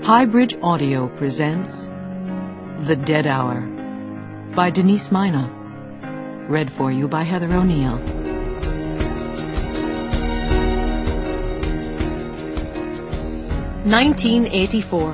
Highbridge Audio presents The Dead Hour by Denise Mina. Read for you by Heather O'Neill. (1984)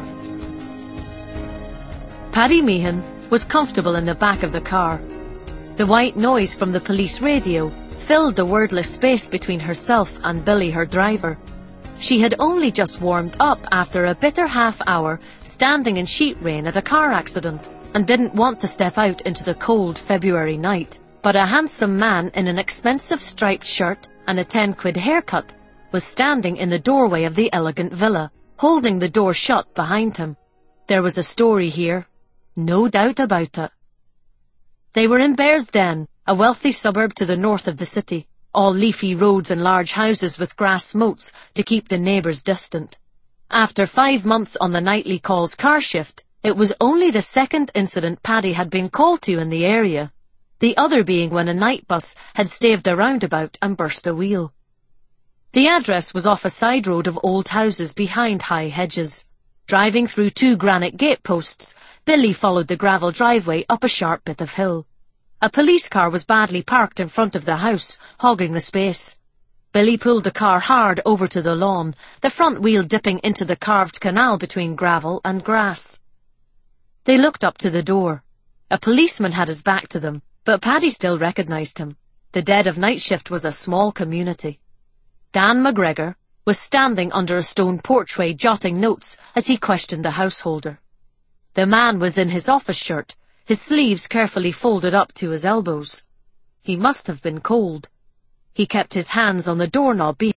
Paddy Meehan was comfortable in the back of the car. The white noise from the police radio filled the wordless space between herself and Billy, her driver. She had only just warmed up after a bitter half-hour standing in sheet rain at a car accident, and didn't want to step out into the cold February night. But a handsome man in an expensive striped shirt and a 10-quid haircut was standing in the doorway of the elegant villa, holding the door shut behind him. There was a story here, no doubt about it. They were in Bears Den, a wealthy suburb to the north of the city, all leafy roads and large houses with grass moats to keep the neighbours distant. After 5 months on the nightly calls car shift, it was only the second incident Paddy had been called to in the area, the other being when a night bus had staved a roundabout and burst a wheel. The address was off a side road of old houses behind high hedges. Driving through 2 granite gateposts, Billy followed the gravel driveway up a sharp bit of hill. A police car was badly parked in front of the house, hogging the space. Billy pulled the car hard over to the lawn, the front wheel dipping into the carved canal between gravel and grass. They looked up to the door. A policeman had his back to them, but Paddy still recognised him. The dead of night shift was a small community. Dan McGregor was standing under a stone porchway jotting notes as he questioned the householder. The man was in his office shirt, his sleeves carefully folded up to his elbows. He must have been cold. He kept his hands on the doorknob